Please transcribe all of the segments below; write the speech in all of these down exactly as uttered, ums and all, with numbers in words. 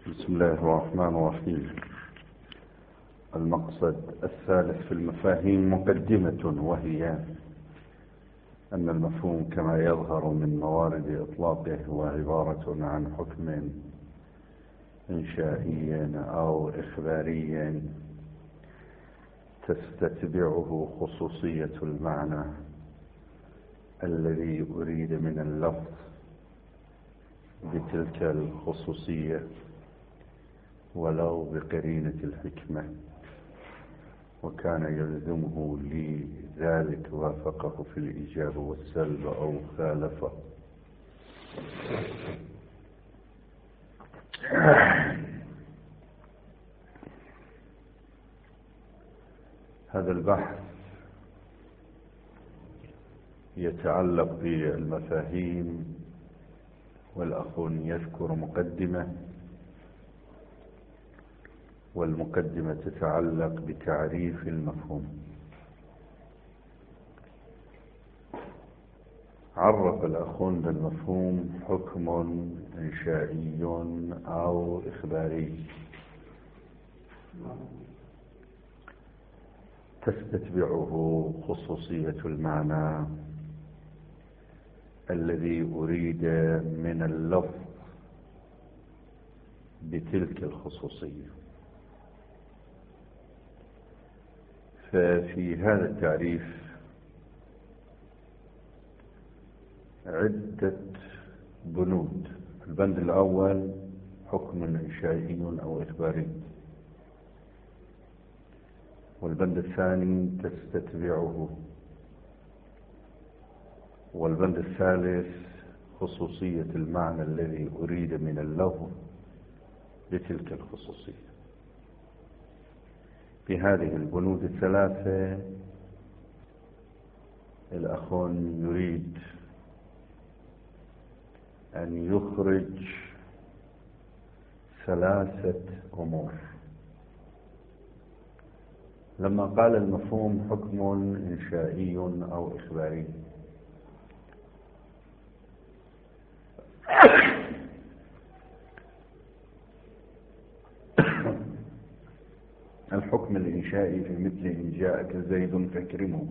بسم الله الرحمن الرحيم. المقصد الثالث في المفاهيم مقدمة، وهي أن المفهوم كما يظهر من موارد إطلاقه هو عبارة عن حكم إنشائي أو إخباري تستتبعه خصوصية المعنى الذي أريد من اللفظ بتلك الخصوصية ولو بقرينة الحكمة، وكان يلزمه لذلك وافقه في الإيجاب والسلب أو خالفه. هذا البحث يتعلق بالمفاهيم، والأخ يذكر مقدمة، والمقدمة تتعلق بتعريف المفهوم. عرف الأخ بالمفهوم حكم إنشائي أو إخباري تستتبعه خصوصية المعنى الذي أريد من اللفظ بتلك الخصوصية. ففي هذا التعريف عدة بنود. البند الأول حكم إنشائي أو إخباري، والبند الثاني تستتبعه، والبند الثالث خصوصية المعنى الذي أريد من اللفظ بتلك الخصوصية. في هذه البنود الثلاثة الأخ يريد أن يخرج ثلاثة أمور. لما قال المفهوم حكم إنشائي أو إخباري، الحكم الإنشائي في مثل إن جاءك زيد فاكرمه،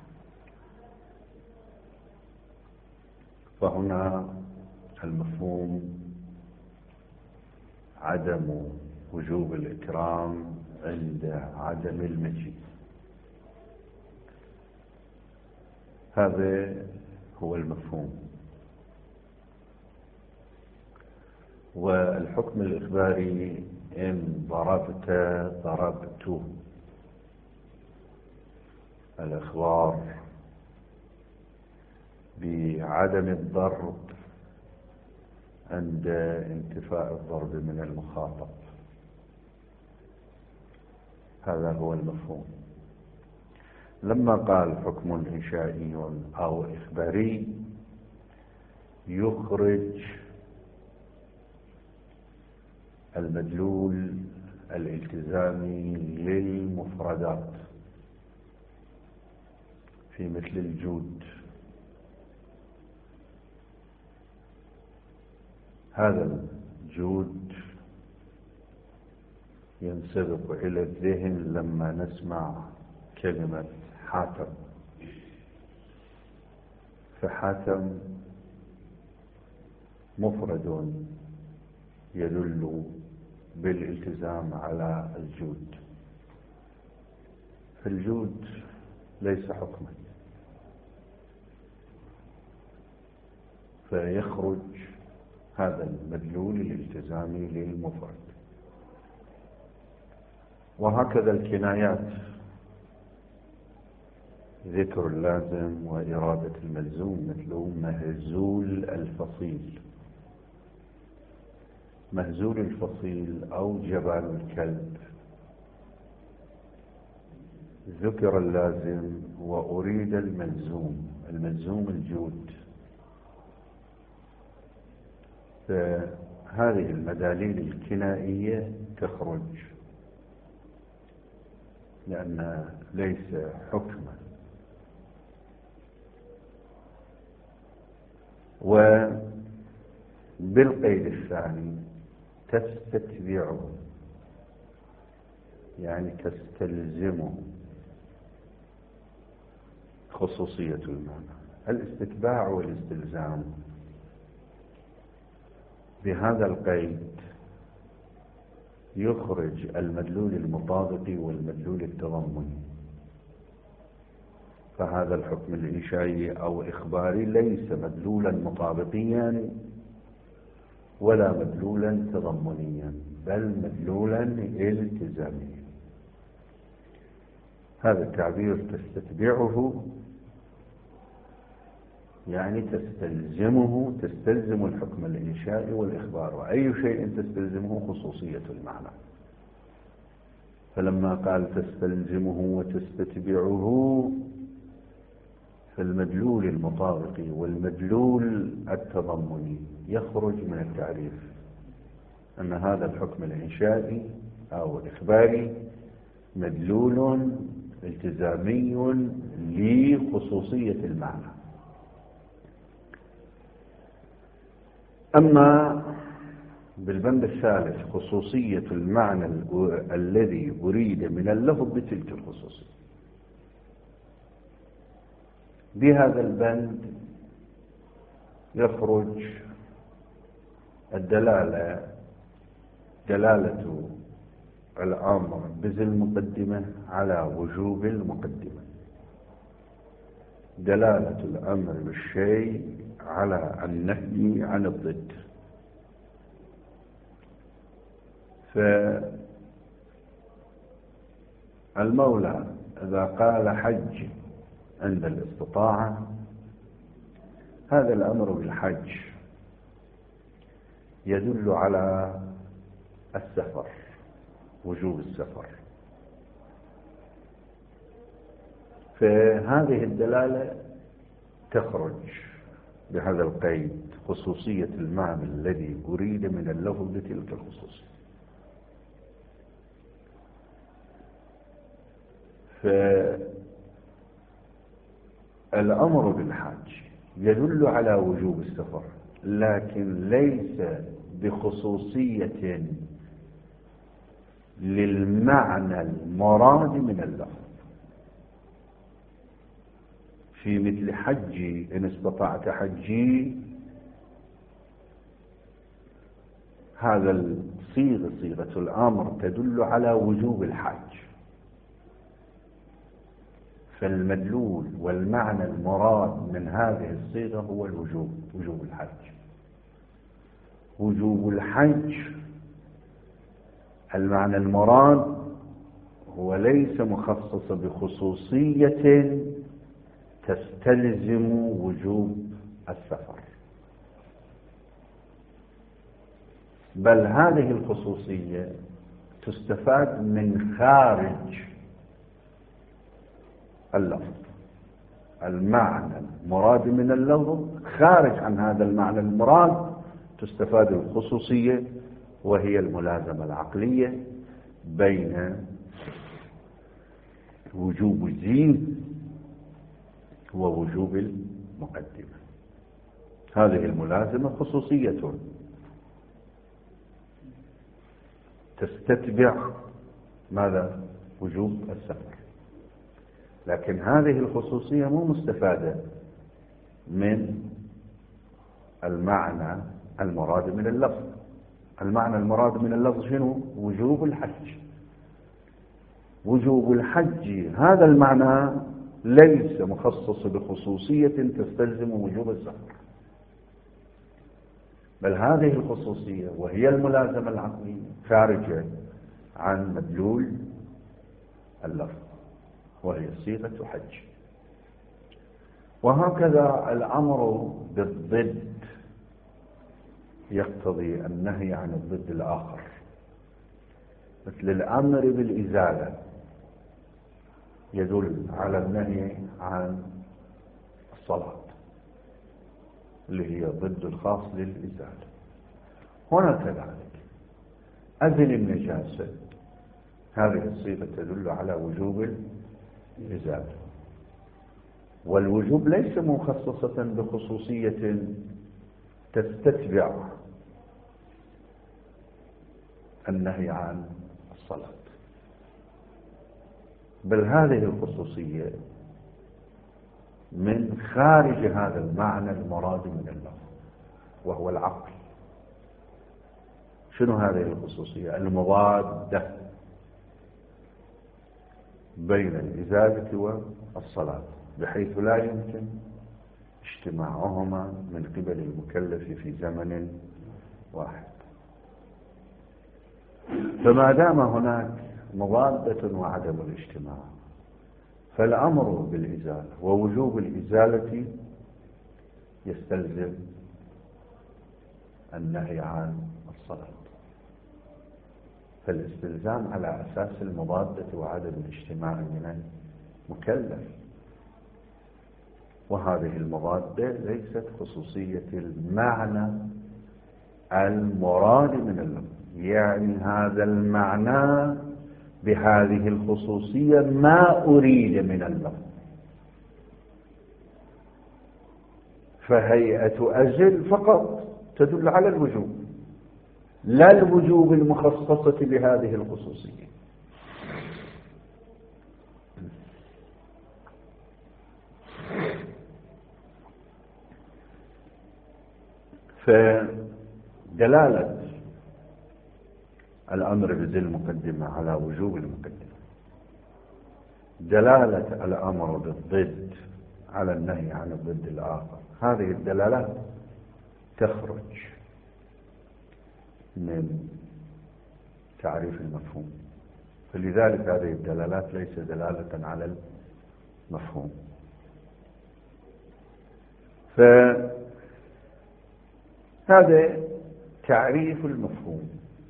فهنا المفهوم عدم وجوب الإكرام عند عدم المجيء. هذا هو المفهوم. والحكم الإخباري إن ضربت ضربت، الإخبار بعدم الضرب عند انتفاء الضرب من المخاطب. هذا هو المفهوم. لما قال حكم إنشائي أو إخباري يخرج المدلول الالتزامي للمفردات في مثل الجود. هذا الجود ينسبق إلى الذهن لما نسمع كلمة حاتم، فحاتم مفرد يدل بالالتزام على الجود، فالجود ليس حكما، فيخرج هذا المدلول الالتزامي للمفرد. وهكذا الكنايات، ذكر اللازم وإرادة الملزوم، مثل مهزول الفصيل. مهزول الفصيل أو جبال الكلب، ذكر اللازم وأريد الملزوم، الملزوم الجود. فهذه المداليل الكنائية تخرج لأن ليس حكما. وبالقيد الثاني تستتبعه يعني تستلزمه خصوصية المعنى. الاستتباع والاستلزام بهذا القيد يخرج المدلول المطابق والمدلول التضمني. فهذا الحكم الإنشائي أو إخباري ليس مدلولا مطابقيا ولا مدلولا تضمنيا، بل مدلولا التزاميا. هذا التعبير تستتبعه يعني تستلزمه، تستلزم الحكم الإنشائي والإخبار، وأي شيء تستلزمه خصوصية المعنى. فلما قال تستلزمه وتستتبعه، فالمدلول المطابق والمدلول التضمني يخرج من التعريف أن هذا الحكم الإنشائي أو الإخباري مدلول التزامي لخصوصية المعنى. أما بالبند الثالث خصوصية المعنى الذي أريد من اللفظ بتلك الخصوصية، بهذا البند يخرج الدلالة دلالة الأمر بذي المقدمة على وجوب المقدمة، دلالة الأمر بالشيء على النهي عن الضد. فالمولى إذا قال حج عند الاستطاعة، هذا الأمر بالحج يدل على السفر، وجوب السفر. فهذه الدلالة تخرج بهذا القيد خصوصية المعنى الذي أريد من اللفظ بتلك الخصوصية. فالأمر بالحج يدل على وجوب السفر، لكن ليس بخصوصية للمعنى المراد من اللفظ. في مثل حجي إن استطعت حجي، هذا الصيغة صيغة الأمر تدل على وجوب الحج، فالمدلول والمعنى المراد من هذه الصيغة هو الوجوب، وجوب الحج. وجوب الحج المعنى المراد هو ليس مخصص بخصوصية تستلزم وجوب السفر، بل هذه الخصوصية تستفاد من خارج اللفظ. المعنى المراد من اللفظ خارج عن هذا المعنى المراد تستفاد الخصوصية، وهي الملازمة العقلية بين وجوب الزين ووجوب المقدمة. هذه الملازمة خصوصية تستتبع ماذا؟ وجوب السفر، لكن هذه الخصوصية مو مستفادة من المعنى المراد من اللفظ. المعنى المراد من اللفظ شنو؟ وجوب الحج. وجوب الحج هذا المعنى ليس مخصص بخصوصية تستلزم وجوب السفر، بل هذه الخصوصية وهي الملازمة العقلية خارجة عن مدلول اللفظ، وهي صيغة حج. وهكذا الأمر بالضد يقتضي النهي عن الضد الآخر، مثل الأمر بالإزالة يدل على النهي عن الصلاة اللي هي ضد الخاص للإزالة. هنا كذلك أذن النجاسة، هذه الصيغة تدل على وجوب الإزالة، والوجوب ليس مخصصة بخصوصية تستتبع النهي عن الصلاة. بل هذه الخصوصية من خارج هذا المعنى المراد من اللفظ وهو العقل. شنو هذه الخصوصية؟ المضادة بين الإزالة والصلاة، بحيث لا يمكن اجتماعهما من قبل المكلف في زمن واحد. فما دام هناك مضادة وعدم الاجتماع، فالأمر بالإزالة ووجوب الإزالة يستلزم النهي عن الصلاة. فالاستلزام على أساس المضادة وعدم الاجتماع من المكلف، وهذه المضادة ليست خصوصية المعنى المراد من اللفظ، يعني هذا المعنى بهذه الخصوصية ما أريد من اللفظ. فهيئة أزل فقط تدل على الوجوب، لا الوجوب المخصصة بهذه الخصوصية. فدلالة الأمر بذي المقدمة على وجوب المقدمة، دلالة الأمر بالضد على النهي عن الضد الآخر، هذه الدلالات تخرج من تعريف المفهوم. فلذلك هذه الدلالات ليس دلالة على المفهوم. فهذا تعريف المفهوم،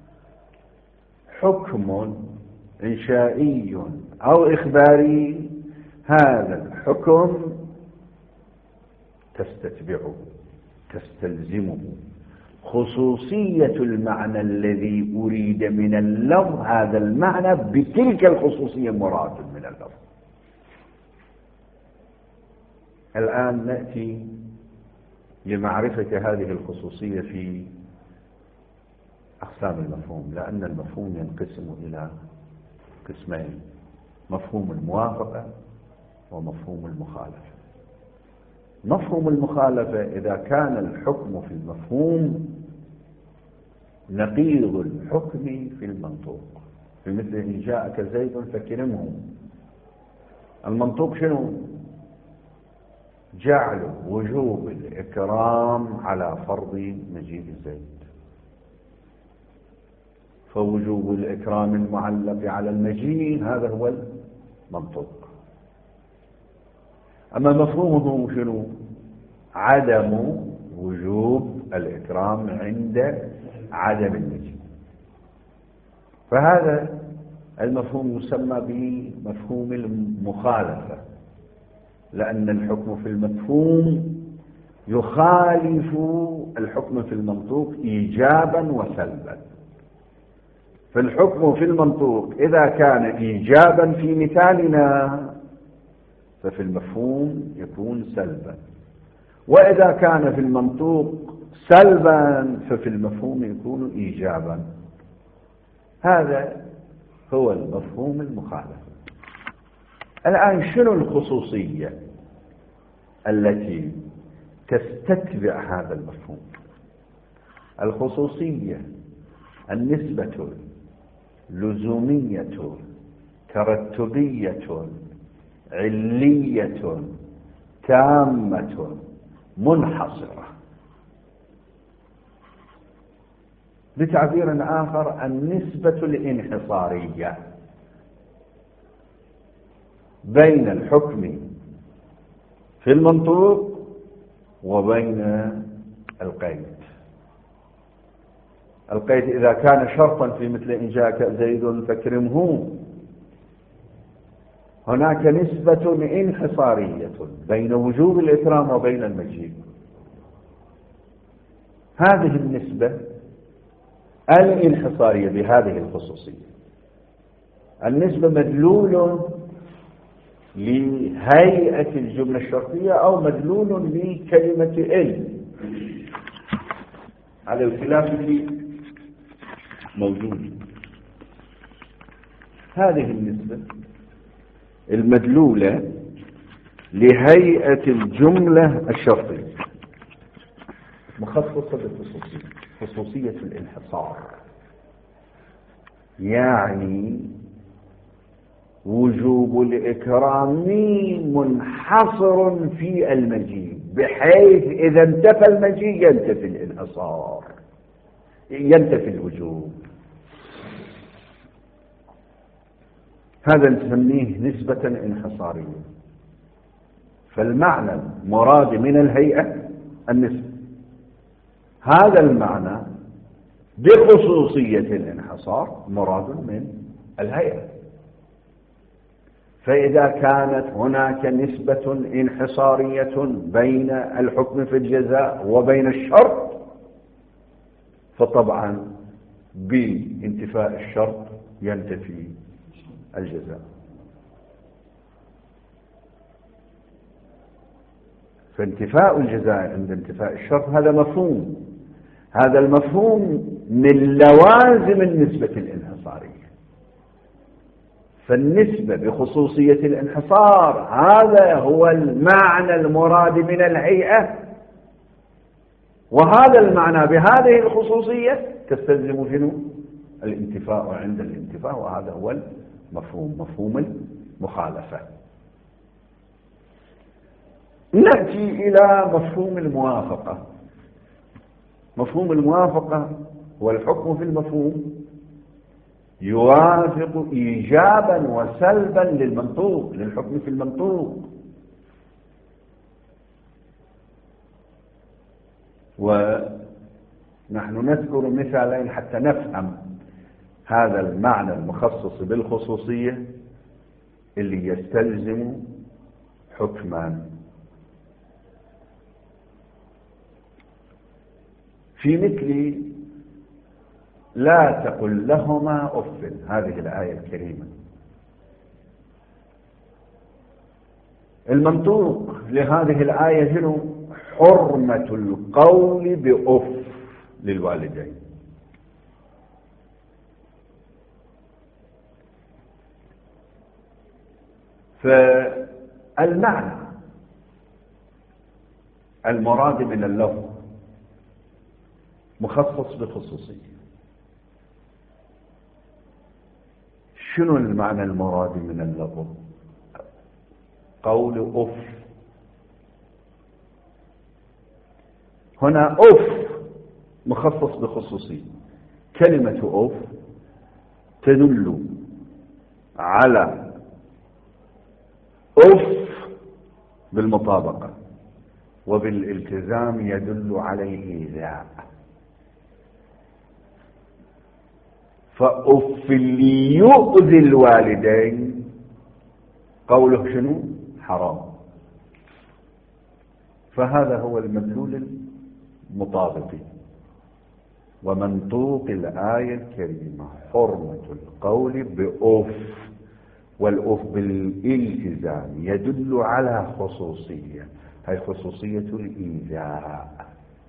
حكم إنشائي أو إخباري، هذا الحكم تستتبعه تستلزمه خصوصية المعنى الذي أريد من اللفظ، هذا المعنى بتلك الخصوصية مراد من اللفظ. الآن نأتي لمعرفة هذه الخصوصية في أقسام المفهوم، لأن المفهوم ينقسم إلى قسمين: مفهوم الموافقة ومفهوم المخالفة. مفهوم المخالفة إذا كان الحكم في المفهوم نقيض الحكم في المنطوق، بمثل إن جاءك زيد فكرمه. المنطوق شنو؟ جعل وجوب الإكرام على فرض مجيء زيد، فوجوب الإكرام المعلق على المجيء هذا هو المنطوق. أما مفهومه شنو؟ عدم وجوب الإكرام عند عدم المجيء. فهذا المفهوم يسمى بمفهوم المخالفة، لأن الحكم في المفهوم يخالف الحكم في المنطوق إيجابا وسلبا. فالحكم في المنطوق إذا كان إيجابا في مثالنا ففي المفهوم يكون سلبا، وإذا كان في المنطوق سلبا ففي المفهوم يكون إيجابا. هذا هو المفهوم المخالف. الآن شنو الخصوصية التي تستتبع هذا المفهوم؟ الخصوصية النسبة لزومية ترتبية علية تامة منحصرة. بتعبير آخر النسبة الانحصارية بين الحكم في المنطوق وبين القيد. القيد إذا كان شرطا في مثل إن جاءك زيد فاكرمه، هناك نسبة انحصارية بين وجوب الإكرام وبين المجيء. هذه النسبة الانحصارية بهذه الخصوصية، النسبة مدلول لهيئة الجملة الشرطية أو مدلول لكلمة ال، على الخلاف موجود. هذه النسبة المدلولة لهيئة الجملة الشرطية مخصصة بالخصوصية، خصوصية الانحصار، يعني وجوب الإكرام منحصر في المجيء، بحيث إذا انتفى المجيء ينتفي الانحصار، ينتفي الوجوب. هذا نسميه نسبة انحصارية. فالمعنى المراد من الهيئة النسبة، هذا المعنى بخصوصية الانحصار مراد من الهيئة. فإذا كانت هناك نسبة انحصارية بين الحكم في الجزاء وبين الشرط، فطبعا بانتفاء الشرط ينتفي الجزاء. فانتفاء الجزاء عند انتفاء الشرط هذا مفهوم، هذا المفهوم من لوازم النسبة الانحصارية. فالنسبة بخصوصية الانحصار هذا هو المعنى المراد من الهيئة، وهذا المعنى بهذه الخصوصية تستلزم شنو؟ الانتفاء عند الانتفاء، وهذا هو المفهوم، مفهوم المخالفة. نأتي إلى مفهوم الموافقة. مفهوم الموافقة هو الحكم في المفهوم يوافق إيجابا وسلبا للمنطوق، للحكم في المنطوق. ونحن نذكر مثالين حتى نفهم هذا المعنى المخصص بالخصوصية اللي يستلزم حكما. في مثل لا تقل لهما أف، هذه الآية الكريمة، المنطوق لهذه الآية هنا حرمة القول بأف للوالدين. فالمعنى المراد من اللفظ مخصص بخصوصية. شنو المعنى المراد من اللفظ؟ قول أف. هنا أف مخصص بخصوصية. كلمة أف تدل على أف بالمطابقة، وبالالتزام يدل على الإيذاء. فأف اللي يؤذي الوالدين قوله شنو؟ حرام. فهذا هو المدلول المطابق ومنطوق الآية الكريمة حرمة القول بأف، والأف بالالتزام يدل على خصوصية، هي خصوصية الإيذاء.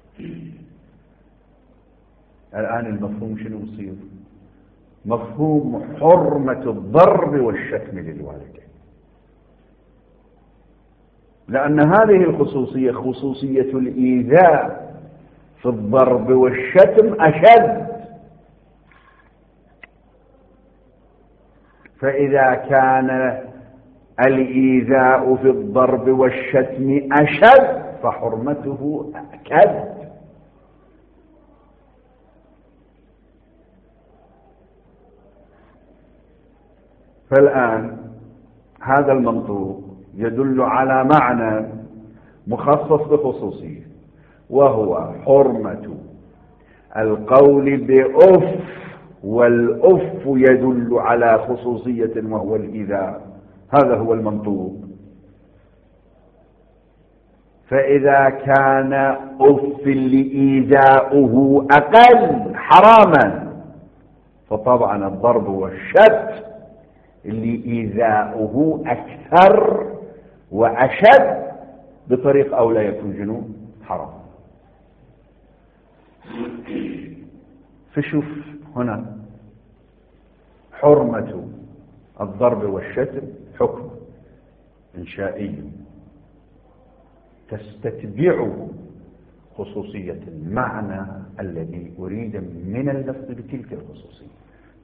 الآن المفهوم شنو يصير؟ مفهوم حرمة الضرب والشتم للوالدين، لأن هذه الخصوصية خصوصية الإيذاء في الضرب والشتم أشد. فإذا كان الإيذاء في الضرب والشتم أشد فحرمته أكد. فالآن هذا المنطوق يدل على معنى مخصص بخصوصية، وهو حرمة القول بأف، والأف يدل على خصوصية وهو الإيذاء. هذا هو المنطوق. فإذا كان أف لإيذاؤه أقل حراما، فطبعا الضرب والشتم اللي إيذاؤه أكثر وأشد بطريق أو لا يكون جنون حرام. فشوف هنا حرمة الضرب والشتم حكم إنشائي تستتبعه خصوصية المعنى الذي أريد من اللفظ بتلك الخصوصية.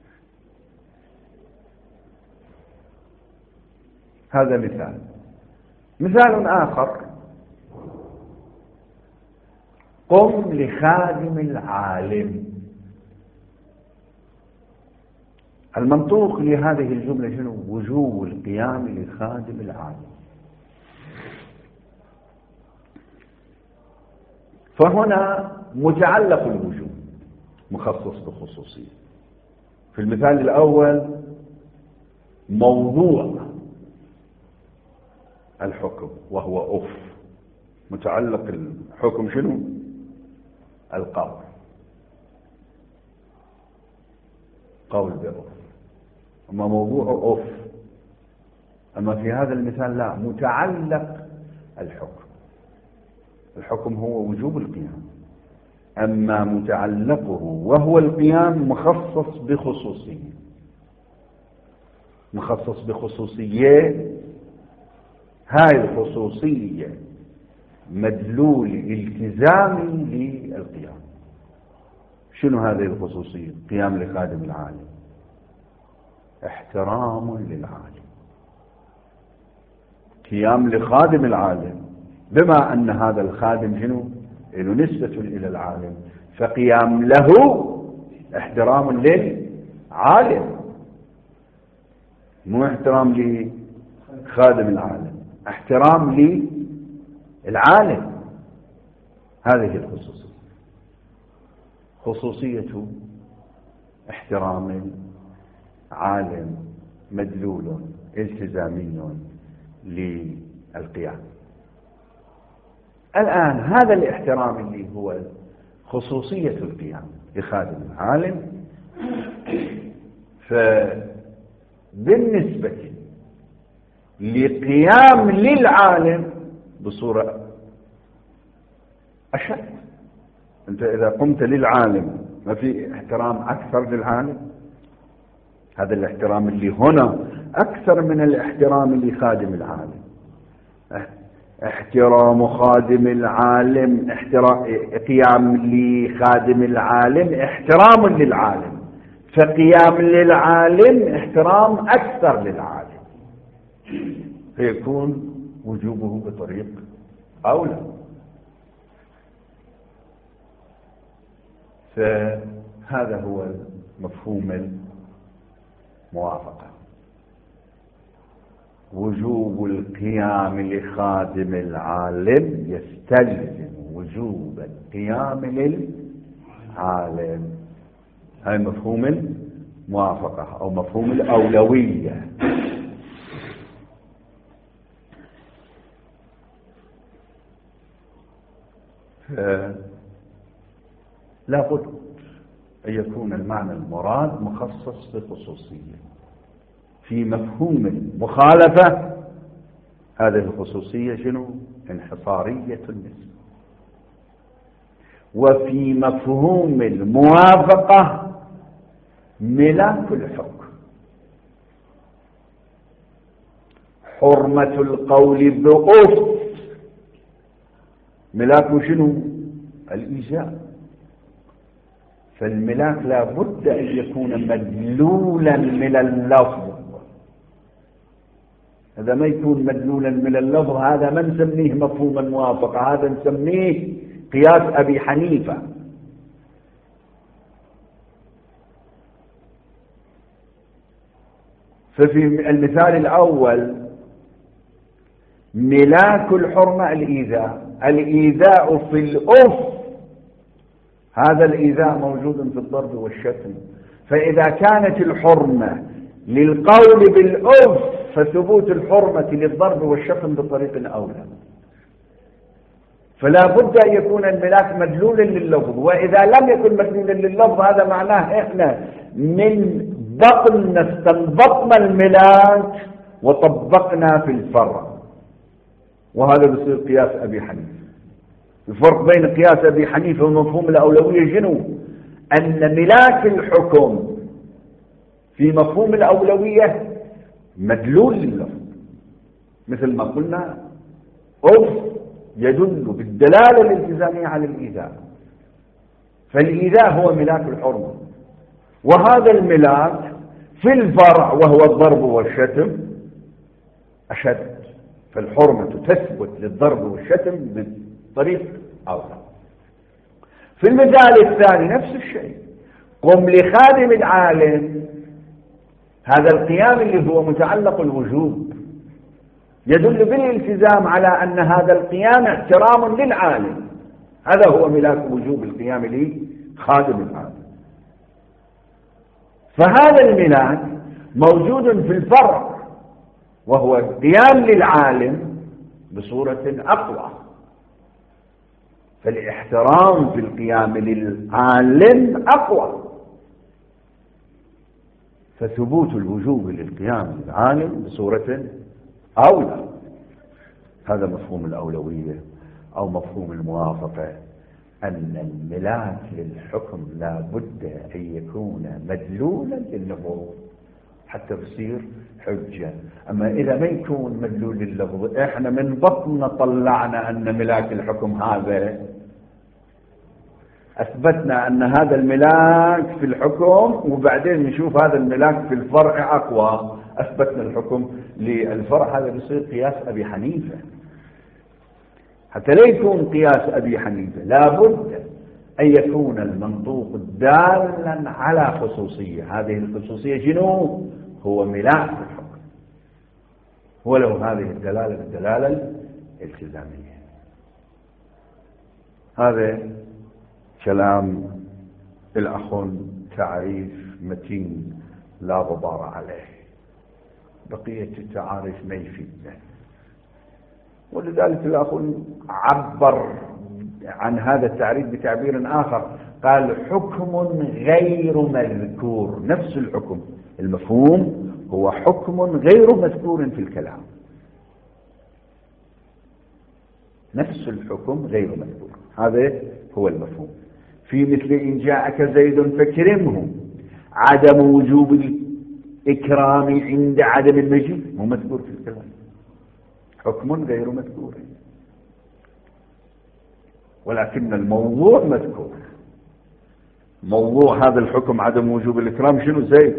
هذا مثال. مثال آخر: قم لخادم العالم. المنطوق لهذه الجملة شنو؟ وجوب القيام لخادم العالم. فهنا متعلق الوجوب مخصص بخصوصية. في المثال الأول موضوع الحكم وهو أف، متعلق الحكم شنو؟ القول، قول بأف، أما موضوع أف. أما في هذا المثال لا، متعلق الحكم، الحكم هو وجوب القيام، أما متعلقه وهو القيام مخصص بخصوصية، مخصص بخصوصية. هاي الخصوصية مدلول التزامي للقيام. شنو هذه الخصوصية؟ قيام لخادم العالم، احترام للعالم، قيام لخادم العالم، بما أن هذا الخادم شنو؟ له نسبة إلى العالم، فقيام له احترام للعالم، مو احترام لخادم العالم، احترام للعالم. هذه الخصوصية، خصوصية احترام عالم مدلول التزامي للقيام. الآن هذا الاحترام اللي هو خصوصية القيام لخادم العالم، فبالنسبة لقيام للعالم بصورة أشد. أنت إذا قمت للعالم ما في احترام أكثر للعالم؟ هذا الاحترام اللي هنا أكثر من الاحترام لخادم العالم. احترام خادم العالم، احترام قيام لخادم العالم احترام للعالم، فقيام للعالم احترام أكثر للعالم، فيكون وجوبه بطريق أولى. فهذا هو مفهوم الموافقة، وجوب القيام لخادم العالم يستلزم وجوب القيام للعالم. هذا مفهوم الموافقة أو مفهوم الأولوية. لا بد أن يكون المعنى المراد مخصص بخصوصية. في مفهوم المخالفة هذه الخصوصية شنو؟ انحصارية النسبة. وفي مفهوم الموافقة ملاك الحكم، حرمة القول بأف، ملاك شنو؟ الإيجاب. فالملاك لا بد أن يكون مدلولا من اللفظ. هذا ما يكون مدلولا من اللفظ، هذا ما نسميه مفهوم الموافقة، هذا نسميه قياس أبي حنيفة. ففي المثال الأول ملاك الحرمة الإيذاء، الإيذاء في الأف، هذا الإيذاء موجود في الضرب والشتم. فإذا كانت الحرمة للقول بالأف فثبوت الحرمة للضرب والشتم بطريق أولى. فلا بد أن يكون الملاك مدلولا لللفظ، وإذا لم يكن مدلولا لللفظ هذا معناه إحنا من بطن استنبطنا الملاك وطبقنا في الفرع، وهذا بصير قياس أبي حنيفة. الفرق بين قياس أبي حنيفة ومفهوم الأولوية شنو؟ أن ملاك الحكم في مفهوم الأولوية مدلول لللفظ، مثل ما قلنا أوف يدل بالدلالة الالتزامية على الإيذاء، فالإيذاء هو ملاك الحرمة، وهذا الملاك في الفرع وهو الضرب والشتم أشد، فالحرمة تثبت للضرب والشتم بطريق أوضح. في المثال الثاني نفس الشيء، قم لخادم العالم، هذا القيام اللي هو متعلق الوجوب يدل بالالتزام على أن هذا القيام احترام للعالم، هذا هو ملاك وجوب القيام لخادم العالم. فهذا الملاك موجود في الفرع وهو القيام للعالم بصورة أقوى، فالاحترام في القيام للعالم أقوى، فثبوت الوجوب للقيام للعالم بصورة أولى. هذا مفهوم الأولوية أو مفهوم الموافقة، أن الملاك للحكم لا بد أن يكون مدلولا لللفظ حتى يصير حجة. أما إذا ما يكون مدلول لللفظ، إحنا من بطن طلعنا أن ملاك الحكم هذا، أثبتنا أن هذا الملاك في الحكم، وبعدين نشوف هذا الملاك في الفرع أقوى، أثبتنا الحكم للفرع، هذا بيصير قياس أبي حنيفة. حتى لا يكون قياس أبي حنيفة لابد أن يكون المنطوق دالا على خصوصية، هذه الخصوصية شنو؟ هو ملاك الحكم، ولو هذه الدلالة بالدلالة الالتزامية. هذا كلام الأخون، تعريف متين لا غبار عليه، بقية التعاريف ما يفيدنا. ولذلك الأخون عبر عن هذا التعريف بتعبير آخر، قال حكم غير مذكور، نفس الحكم، المفهوم هو حكم غير مذكور في الكلام، نفس الحكم غير مذكور، هذا هو المفهوم. في مثل إن جاءك زيد فكرمه، عدم وجوب الإكرام عند عدم المجيء مو مذكور في الكلام، حكم غير مذكور، ولكن الموضوع مذكور. موضوع هذا الحكم عدم وجوب الإكرام شنو؟ زيد.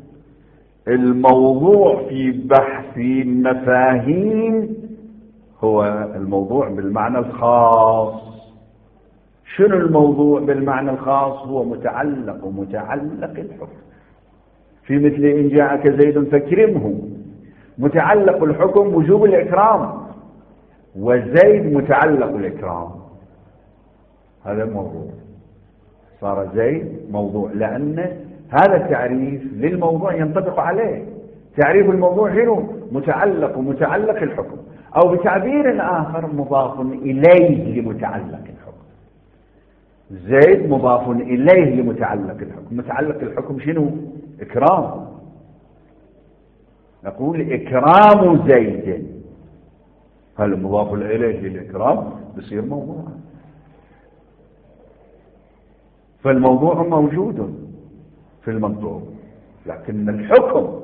الموضوع في بحث المفاهيم هو الموضوع بالمعنى الخاص. شنو الموضوع بالمعنى الخاص؟ هو متعلق ومتعلق الحكم. في مثل إن جاءك زيد فاكرمه، متعلق الحكم وجوب الإكرام، وزيد متعلق الإكرام، هذا موضوع، صار زيد موضوع، لأن هذا التعريف للموضوع ينطبق عليه. تعريف الموضوع شنو؟ متعلق ومتعلق الحكم، أو بتعبير آخر مضاف إليه لمتعلق الحكم. زيد مضاف إليه لمتعلق الحكم، متعلق الحكم شنو؟ إكرام. نقول إكرام زيد، هل مضاف إليه للإكرام بصير موضوع، فالموضوع موجود في المنطوق، لكن الحكم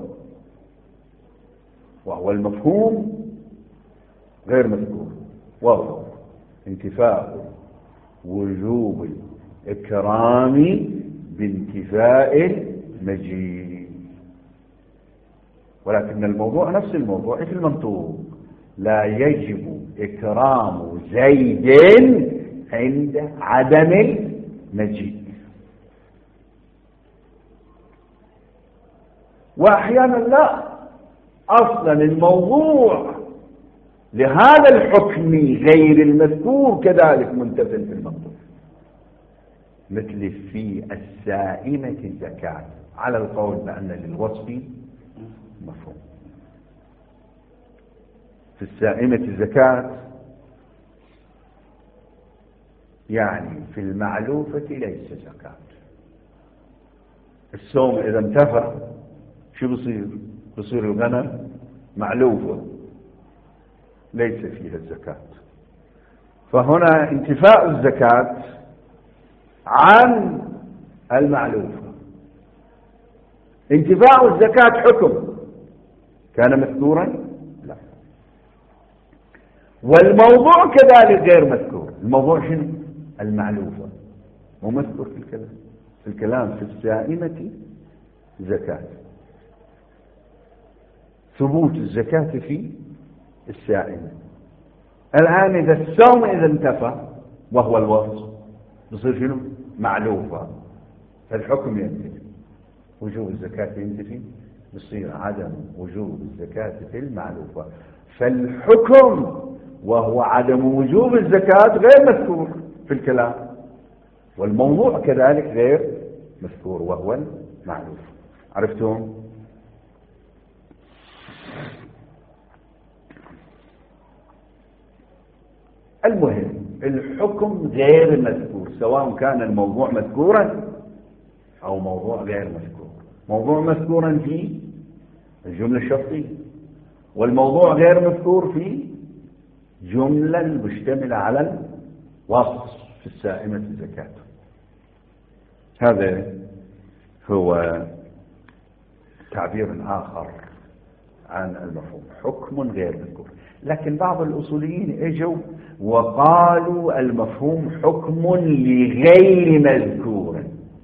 وهو المفهوم غير مذكور، وهو انتفاء وجوب الإكرام بانتفاء المجيء. ولكن الموضوع نفس الموضوع في المنطوق، لا يجب إكرام زيد عند عدم المجيء. وأحيانا لا، أصلا الموضوع لهذا الحكم غير المذكور كذلك منتفل في المنطوق، مثل في السائمة الزكاة، على القول بأن للوصف مفهوم. في السائمة الزكاة يعني في المعلوفة ليس زكاة. السوم إذا انتفع شو بصير؟ بصير الغنم معلوفة ليس فيها الزكاة. فهنا انتفاء الزكاة عن المعلوفة. انتفاء الزكاة حكم كان مذكورا؟ لا. والموضوع كذلك غير مذكور. الموضوع شنو؟ المعلوفة، مو مذكور في الكلام. في الكلام في السائمة زكاة، ثبوت الزكاة في السائمة. الآن إذا الصوم إذا انتفى وهو الوصف بصير شنو؟ معلوفة، فالحكم ينتفي، وجوب الزكاة ينتفي، بصير عدم وجوب الزكاة في المعلوفة. فالحكم وهو عدم وجوب الزكاة غير مذكور في الكلام، والموضوع كذلك غير مذكور وهو المعلوف. عرفتم؟ المهم الحكم غير مذكور، سواء كان الموضوع مذكورا أو موضوع غير مذكور. موضوع مذكورا في الجملة الشرطية، والموضوع غير مذكور في جملة مشتملة على الوصف في السائمة الزكاة. هذا هو تعبير آخر عن المفهوم، حكم غير مذكور. لكن بعض الأصوليين اجوا وقالوا المفهوم حكم لغير مذكور،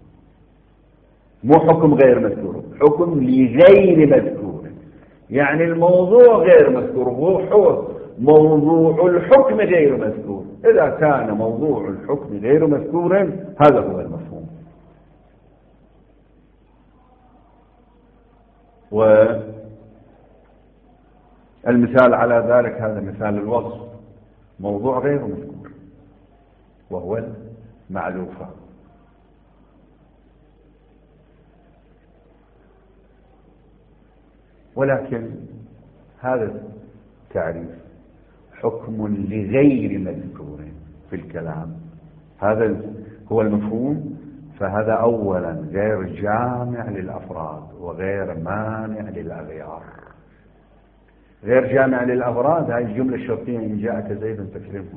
مو حكم غير مذكور، حكم لغير مذكور. يعني الموضوع غير مذكور، هو موضوع الحكم غير مذكور. إذا كان موضوع الحكم غير مذكور هذا هو المفهوم. والمثال على ذلك هذا مثال الوصف، موضوع غير مذكور وهو المعلوفة. ولكن هذا التعريف حكم لغير مذكور في الكلام، هذا هو المفهوم. فهذا أولا غير جامع للأفراد وغير مانع للأغيار. غير جامع للأفراد هذه الجملة الشرطية إن جاءك زيد فاكرمه،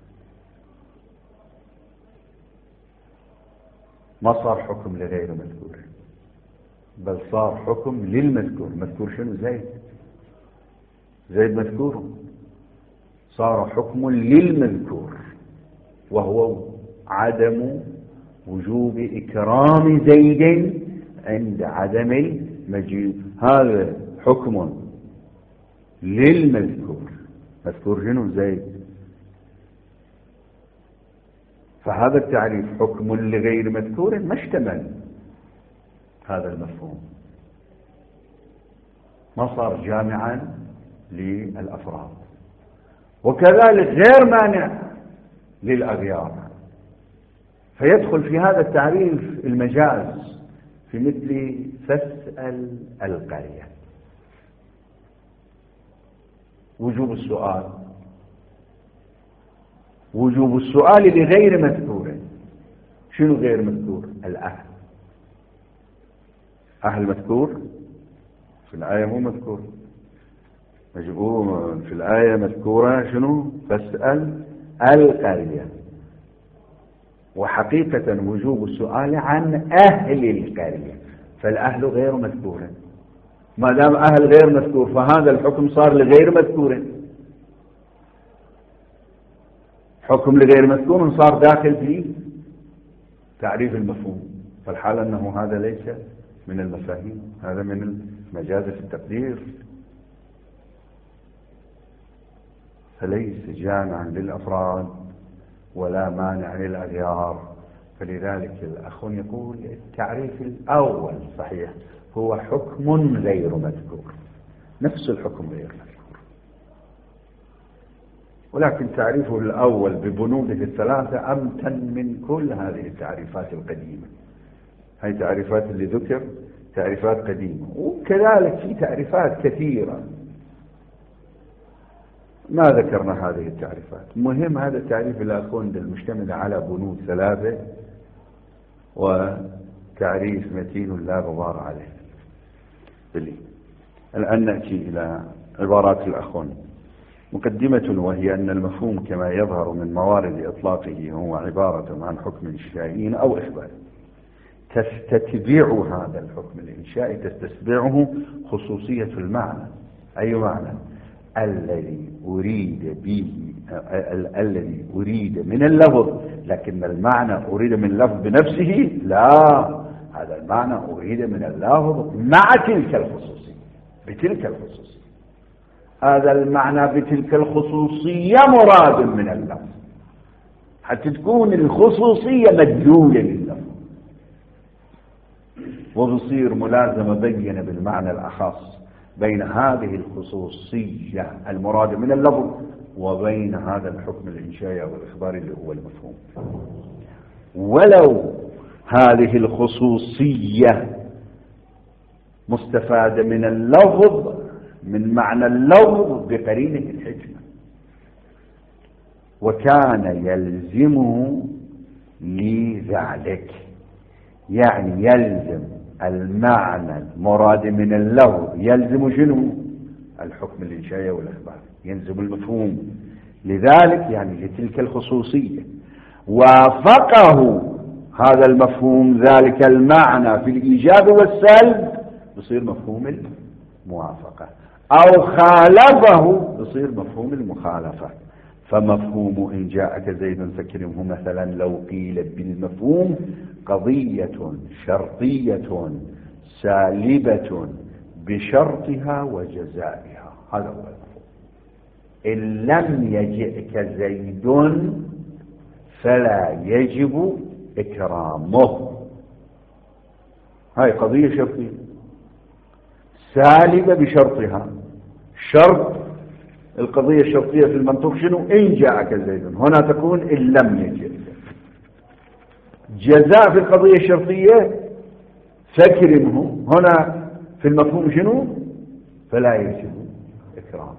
ما صار حكم لغير مذكور، بل صار حكم للمذكور. مذكور شنو؟ زيد، زيد مذكور، صار حكم للمذكور وهو عدم وجوب إكرام زيد عند عدم المجيء. هذا حكم للمذكور، مذكور شنو؟ زيد. فهذا التعريف حكم لغير مذكور ما اشتمل هذا المفهوم، ما صار جامعا للأفراد. وكذلك غير مانع للأغيار، فيدخل في هذا التعريف المجاز في مثل فاسأل القرية. وجوب السؤال، وجوب السؤال لغير مذكور. شنو غير مذكور؟ الأهل. أهل مذكور في الآية مو مذكور، مجبور في الآية مذكورة شنو؟ فاسأل القرية. وحقيقة وجوب السؤال عن أهل القرية، فالأهل غير مذكور. ما دام أهل غير مذكور فهذا الحكم صار لغير مذكور، حكم لغير مذكور صار داخل في تعريف المفهوم. فالحال أنه هذا ليس من المفاهيم، هذا من المجاز في التقدير، فليس جامعا للأفراد ولا مانع للأغيار. فلذلك الأخ يقول التعريف الأول صحيح، هو حكم غير مذكور، نفس الحكم غير مذكور، ولكن تعريفه الأول ببنوده الثلاثة أمتن من كل هذه التعريفات القديمة. هذه تعريفات اللي ذكر تعريفات قديمة، وكذلك في تعريفات كثيرة ما ذكرنا هذه التعريفات. مهم هذا التعريف الأخوند المشتمل على بنود ثلاثة وتعريف متين لا غبار عليه. بلي. الآن نأتي إلى عبارات الأخوند. مقدمة، وهي أن المفهوم كما يظهر من موارد إطلاقه هو عبارة عن حكم شائع أو إخبار. تستتبع هذا الحكم الإنشائي، تستتبعه خصوصية المعنى. أي معنى؟ الذي أريد به الذي أريد من اللفظ، لكن المعنى أريد من اللفظ بنفسه؟ لا، هذا المعنى أريد من اللفظ مع تلك الخصوصية، بتلك الخصوصية. هذا المعنى بتلك الخصوصية مراد من اللفظ، حتى تكون الخصوصية مدلولة لللفظ، وتصير ملازمة بينة بالمعنى الأخص بين هذه الخصوصية المراد من اللفظ وبين هذا الحكم الإنشائي أو الإخباري اللي هو المفهوم. ولو هذه الخصوصية مستفادة من اللفظ، من معنى اللفظ بقرينة الحكمة، وكان يلزمه لذلك، يعني يلزم المعنى المراد من اللفظ، يلزم شنو؟ الحكم الإنشائي والإخبار، يلزم المفهوم. لذلك يعني لتلك الخصوصية وافقه هذا المفهوم ذلك المعنى في الإيجاب والسلب، يصير مفهوم الموافقة، أو خالفه يصير مفهوم المخالفة. فمفهوم إن جاءك زيد فاكرمه مثلا لو قيل بالمفهوم قضية شرطية سالبة بشرطها وجزائها، هذا هو المفهوم. إن لم يجئك زيد فلا يجب إكرامه، هاي قضية شرطية سالبة بشرطها. شرط القضية الشرطية في المنطق شنو؟ إن جاءك زيد، هنا تكون إن لم يجئ. جزاء في القضية الشرطية فاكرمه، هنا في المفهوم شنو؟ فلا يجب إكرامه.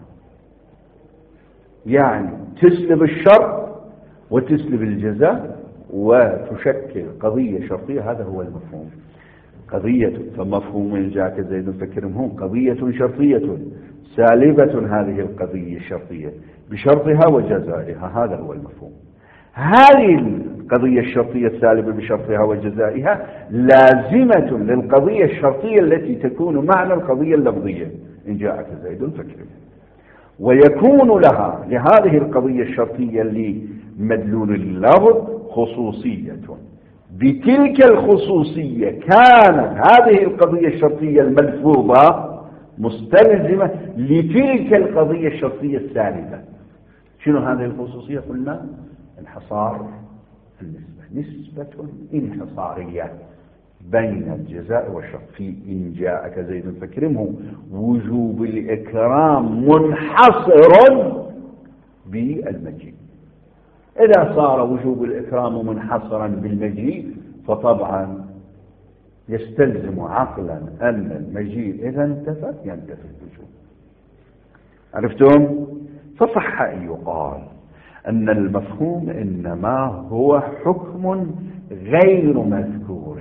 يعني تسلب الشرط وتسلب الجزاء وتشكل قضية شرطية، هذا هو المفهوم. قضية فمفهوم إن جاءك زيد فاكرمه قضية شرطية سالبة هذه القضية الشرطية بشرطها وجزائها، هذا هو المفهوم. هذه القضية الشرطية السالبة بشرطها وجزائها لازمة للقضية الشرطية التي تكون معنى القضية اللفظية إن جاءك زيد فاكرمه، ويكون لها لهذه القضية الشرطية اللي مدلول اللفظ خصوصية. بتلك الخصوصية كانت هذه القضية الشرطية الملفوظة مستلزمة لتلك القضية الشرطية السالبة. شنو هذه الخصوصية؟ قلنا انحصار النسبة، نسبة انحصارية بين الجزاء والشرط. في إن جاءك زيد فاكرمه وجوب الإكرام منحصر بالمجيء. إذا صار وجوب الإكرام منحصرا بالمجيء فطبعا يستلزم عقلا أن المجيء إذا انتفت ينتفي الوجوب. عرفتم؟ فصح أن يقال أن المفهوم إنما هو حكم غير مذكور،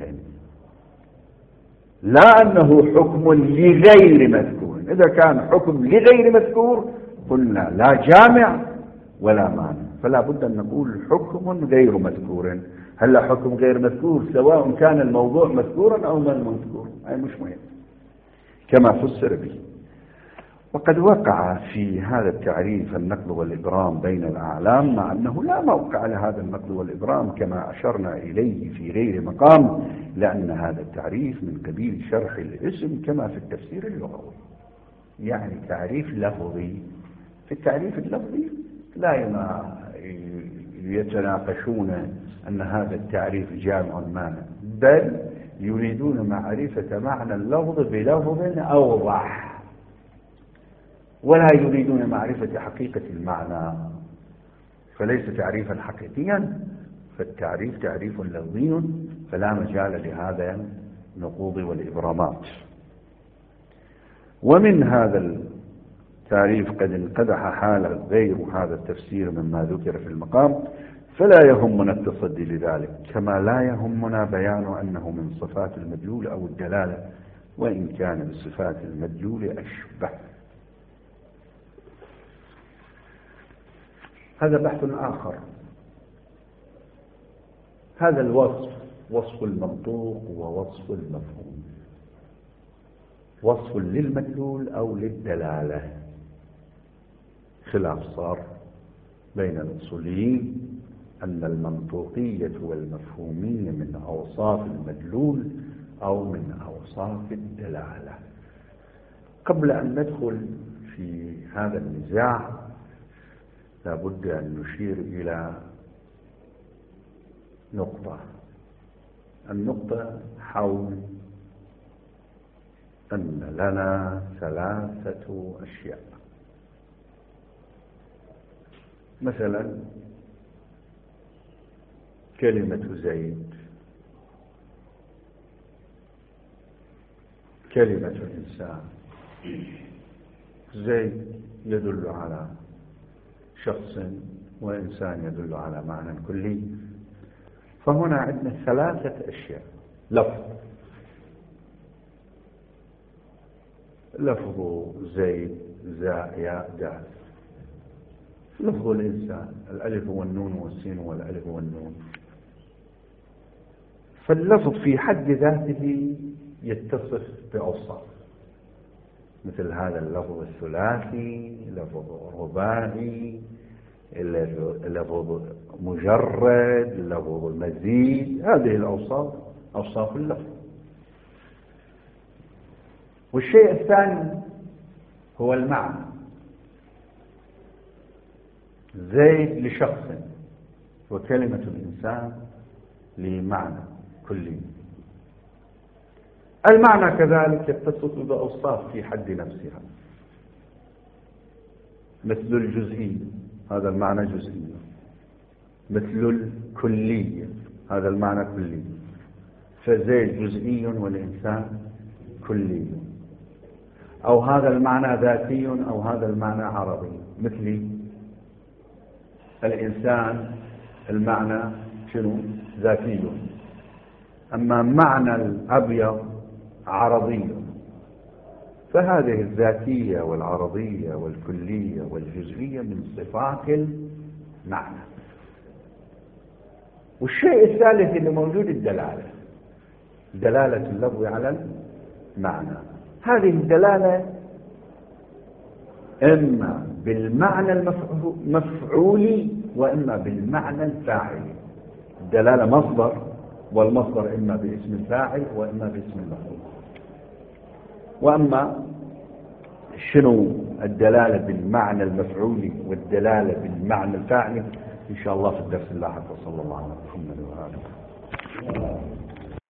لا أنه حكم لغير مذكور. إذا كان حكم لغير مذكور قلنا لا جامع ولا مانع، فلا بد أن نقول حكم غير مذكور. هل حكم غير مذكور سواء كان الموضوع مذكورا أو غير مذكور، أي مش مهم، كما فسر به. وقد وقع في هذا التعريف النقل والإبرام بين الأعلام، مع أنه لا موقع لهذا النقل والإبرام كما أشرنا إليه في غير مقام، لأن هذا التعريف من قبيل شرح الاسم كما في التفسير اللغوي، يعني تعريف لفظي. في التعريف اللفظي لا يتناقشون أن هذا التعريف جامع مانع، بل يريدون معرفة معنى اللفظ بلفظ أوضح، ولا يريدون معرفة حقيقة المعنى، فليس تعريفا حقيقيا، فالتعريف تعريف لفظي فلا مجال لهذا النقوض والإبرامات. ومن هذا التعريف قد انقدح حال غير هذا التفسير مما ذكر في المقام، فلا يهمنا التصدي لذلك، كما لا يهمنا بيان أنه من صفات المدلول أو الدلالة، وإن كان بصفات المدلول أشبه. هذا بحث آخر. هذا الوصف وصف المنطوق ووصف المفهوم، وصف للمدلول أو للدلالة. خلاف صار بين الأصوليين أن المنطوقية والمفهومية من أوصاف المدلول أو من أوصاف الدلالة. قبل أن ندخل في هذا النزاع لابد أن نشير إلى نقطة، النقطة حول أن لنا ثلاثة أشياء. مثلا كلمة زيد، كلمة إنسان. زيد يدل على شخص وإنسان يدل على معنى كلي. فهنا عندنا ثلاثة أشياء: لفظ، لفظ زيد زاء ياء دال. لفظ الإنسان الألف والنون والسين والألف والنون. فاللفظ في حد ذاته يتصف بأوصاف، مثل هذا اللفظ الثلاثي، لفظ رباعي، لفظ مجرد، لفظ مزيد. هذه الأوصاف أوصاف اللفظ. والشيء الثاني هو المعنى. زيد لشخص وكلمة الإنسان لمعنى كلي. المعنى كذلك يتصف بأوصاف في حد نفسها، مثل الجزئي، هذا المعنى جزئي. مثل الكلي، هذا المعنى كلي. فزيد جزئي والإنسان كلي. أو هذا المعنى ذاتي أو هذا المعنى عرضي. مثل الإنسان المعنى شنو؟ ذاتي، أما معنى الأبيض عرضي. فهذه الذاتية والعرضية والكلية والجزئية من صفات المعنى. والشيء الثالث اللي موجود الدلالة، دلالة اللفظ على المعنى. هذه الدلالة إما بالمعنى المفعولي وإما بالمعنى الفاعلي. الدلالة مصدر، والمصدر إما باسم الفاعل وإما باسم المفعول. وأما شنو الدلالة بالمعنى المفعولي والدلالة بالمعنى الفاعلي إن شاء الله في الدرس اللاحق. وصلى الله على محمد وآله.